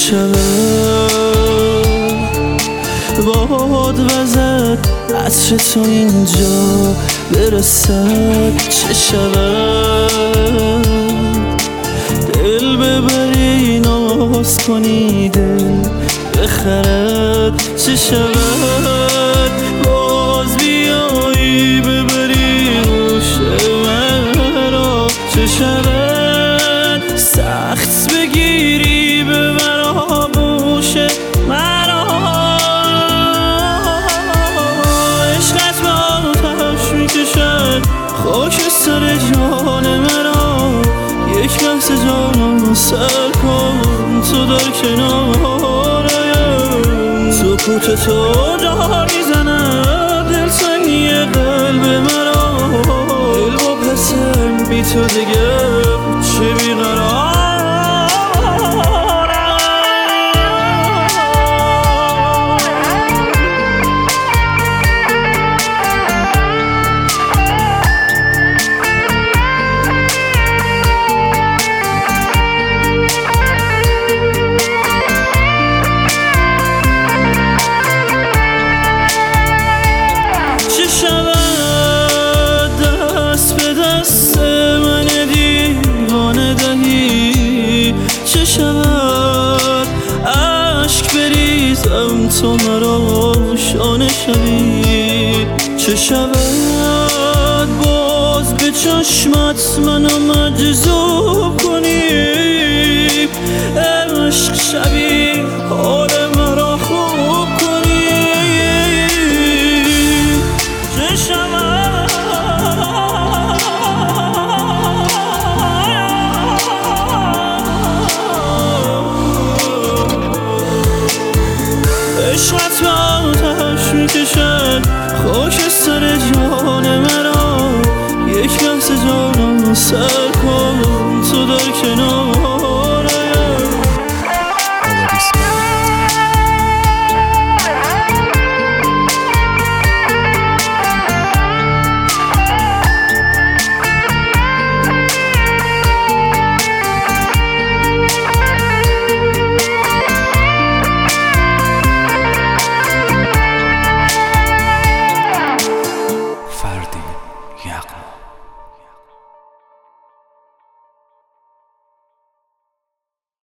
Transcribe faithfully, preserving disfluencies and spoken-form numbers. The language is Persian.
شود باد وزد عطر تو اینجا برسد چه شود دل ببری ناز کنی دل بخرد چه شود باز بیایی ببری گوش مرا چه شود سخت بگیری ببر آغوش مرا عشقت به آتش میکشد خاک سر جان مرا یک لحظه جانم سر کن تو در کنارم سکوت تو جا میزند دلتنگی قلب مرا دل با پسم بی تو دیگه چه بیقرار چه شود عشق بریزم تو مرا شانه شوی چه شود باز به چشمت منو مجذوب کنی عشق شوی حال مرا خوب کنی چه شود عشقت به آتش میکشد خاک سر جان مرا یک لحظه جانم سر کن تو در کنار